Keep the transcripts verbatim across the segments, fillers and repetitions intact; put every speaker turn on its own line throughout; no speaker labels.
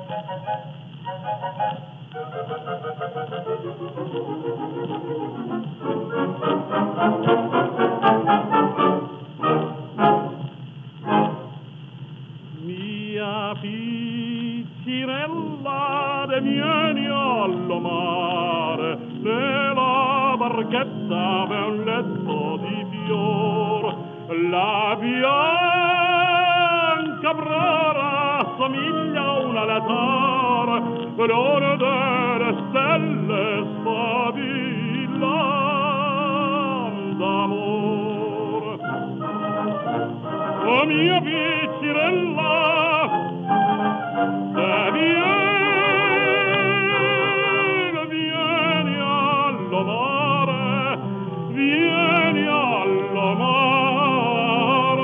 Mia piccirella de vieni allo mare, nella barchetta v'è un letto di fior, la bianca brora somiglia a una letara, l'ore delle stelle sfavillan d'amor. O mia piccirella, se vieni, vieni allo mare, vieni allo mare.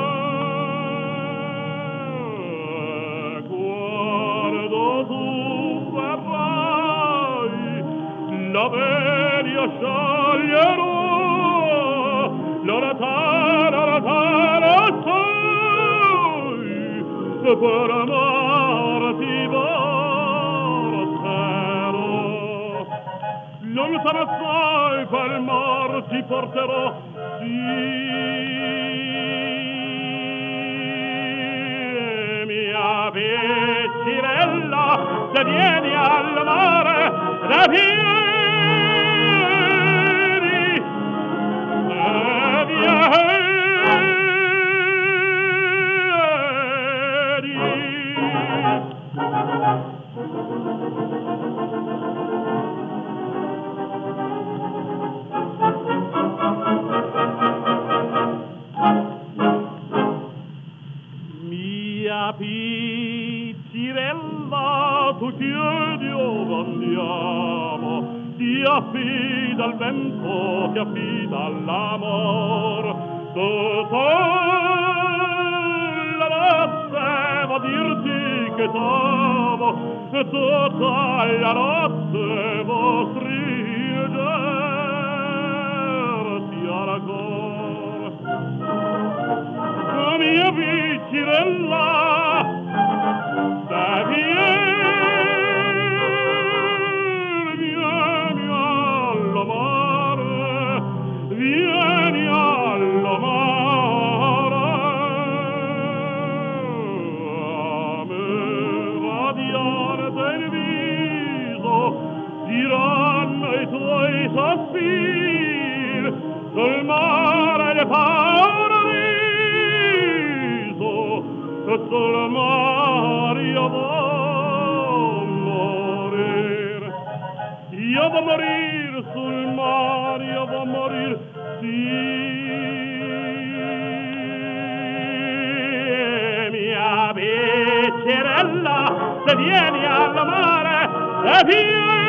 Guardo tu verrai, la velia sceglierò, l'ora tara, la tara, per amarti vorterò, lontano assai pel mar ti porterò, sì, mia piccirella, se vieni al mare, se vieni, se vieni. Mia piccirella, tu chiedi ove andiamo, ti affida al vento, ti affida all'amor, tutto la notte va a dirti che t'amo, tutta la notte va a stringerti al cor. Oh, mia piccirella, se vieni, vieni allo mare, vieni allo mare. A me radiare del viso diranno i tuoi sospiri, sul mare le paradiso, sul mare io vo' morir, io vo' morir sul mare, io vo' morir, sì, mia piccirella, se vieni al mare, e vieni.